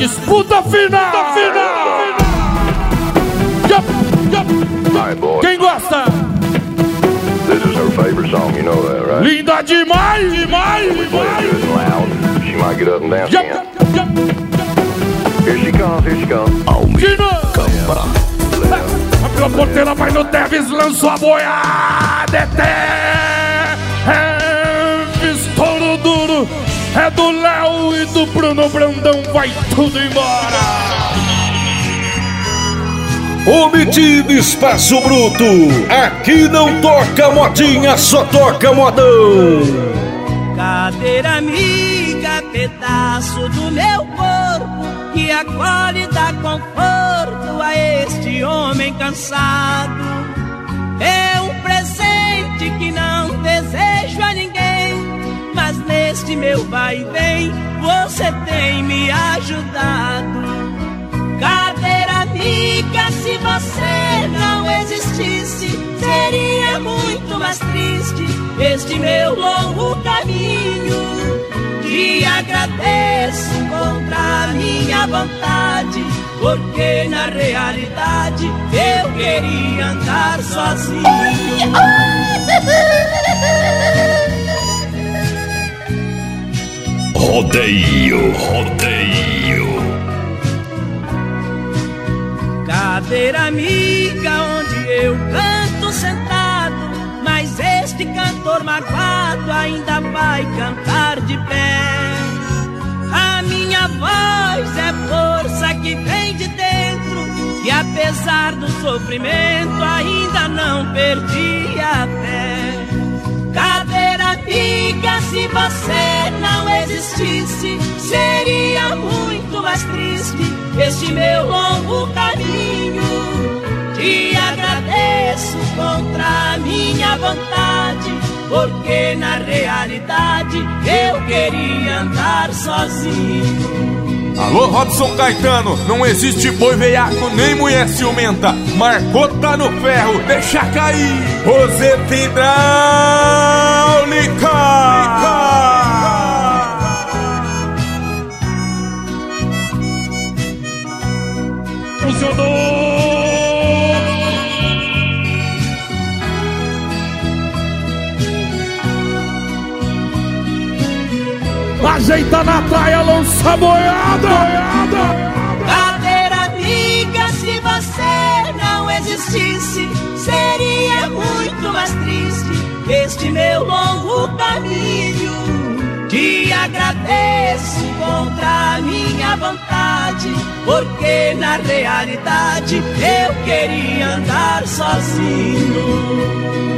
Disputa final! Quem gosta? This is her favorite song, you know that, right? Linda demais, demais, demais! Good and loud. She might get up and dance again. Here she comes, here she comes. Abriu a porteira, vai no Teves, lançou a boiada. É Teves, touro duro. É do Léo e do Bruno Brandão, vai tudo embora. Omitido Espaço Bruto, aqui não toca modinha, só toca modão. Cadeira amiga, pedaço do meu corpo, que acolhe e dá conforto a este homem cansado. É um presente que não desejo a ninguém, mas neste meu vai e vem, você tem me ajudado. Cadeira amiga, se você não existisse, seria muito mais triste este meu longo caminho. Te agradeço contra a minha vontade, porque na realidade eu queria andar sozinho. Rodeio, rodeio. Cadeira amiga, onde eu canto sentado, mas este cantor magoado ainda vai cantar de pé. A minha voz é força que vem de dentro, e apesar do sofrimento ainda não perdi a fé. Cadeira amiga, se você não existisse, seria muito mais triste este meu longo caminho. Te agradeço contra a minha vontade, porque na realidade eu queria andar sozinho. Alô, Robson Caetano, não existe boi veiaco nem mulher ciumenta. Marcou, tá no ferro, deixa cair. Roseta hidráulica. Funcionou! Ajeita na praia, lança a boiada. Cadeira amiga, se você não existisse, seria muito mais triste este meu longo caminho. Te agradeço contra a minha vontade, porque na realidade eu queria andar sozinho.